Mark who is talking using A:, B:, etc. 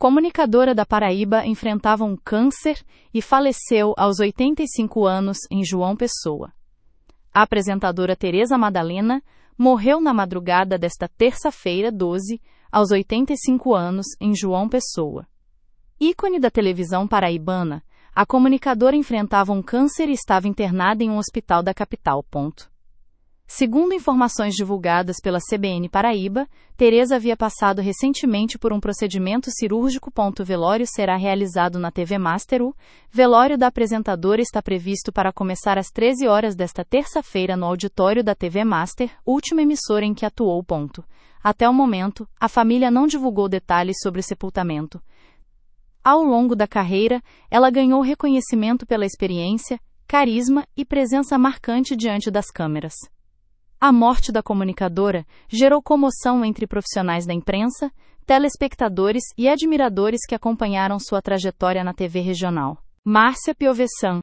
A: Comunicadora da Paraíba enfrentava um câncer e faleceu aos 85 anos em João Pessoa. A apresentadora Tereza Madalena morreu na madrugada desta terça-feira, 12, aos 85 anos em João Pessoa. Ícone da televisão paraibana, a comunicadora enfrentava um câncer e estava internada em um hospital da capital. Segundo informações divulgadas pela CBN Paraíba, Tereza havia passado recentemente por um procedimento cirúrgico. O velório será realizado na TV Master. O velório da apresentadora está previsto para começar às 13 horas desta terça-feira no auditório da TV Master, última emissora em que atuou. Até o momento, a família não divulgou detalhes sobre o sepultamento. Ao longo da carreira, ela ganhou reconhecimento pela experiência, carisma e presença marcante diante das câmeras. A morte da comunicadora gerou comoção entre profissionais da imprensa, telespectadores e admiradores que acompanharam sua trajetória na TV regional. Márcia Piovesan,